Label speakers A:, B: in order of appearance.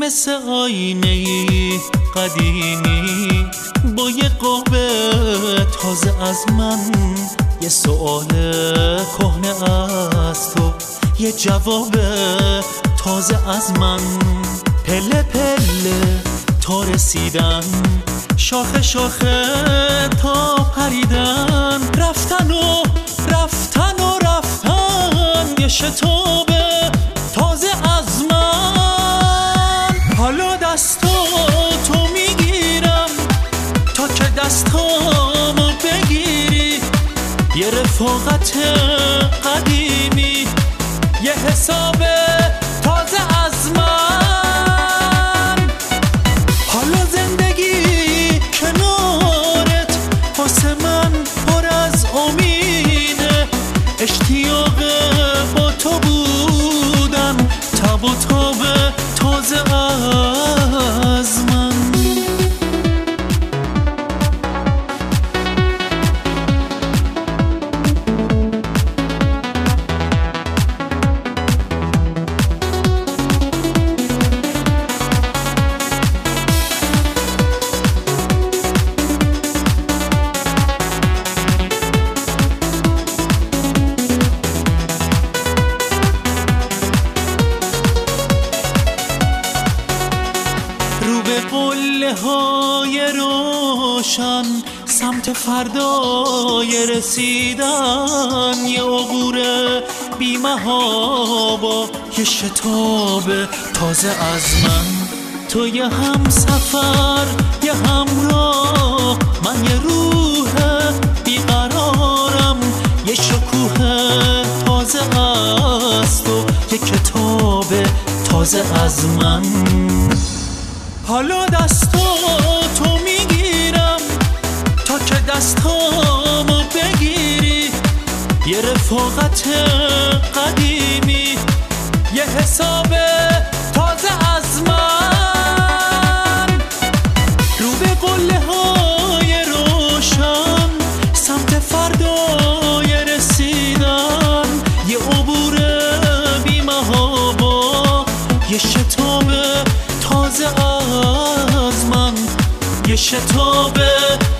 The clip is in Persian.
A: مثل آینه‌ای قدیمی با یه قاب تازه از من، یه سؤال کهنه از تو، یه جواب تازه از من. پله پله تا رسیدن، شاخه شاخه تا پریدن، رفتن و رفتن و رفتن، یه شتاب تازه از من. حالا دستاتو میگیرم تا که دستامو بگیری، یه رفاقت قدیمی، یه حساب تازه از من. حالا زندگی کنارت واسه من پر از امیده، اشتیاق با تو بودن، تب و تاب تازه از من. قله های روشن سمت فردای رسیدن، یه عبور بی‌محابا با یه شتاب تازه از من. تو یه همسفر یه همراه، من یه روح بیقرارم، یه شکوه تازه از تو، یه کتاب تازه از من. حالا دستاتو میگیرم تا که دستامو بگیری، یه رفاقت قدیمی، یه حساب تازه از من. رو به قله های روشن سمت فردای رسیدن، یه عبور بی‌محابا، یه شتاب تازه از من، یه شتاب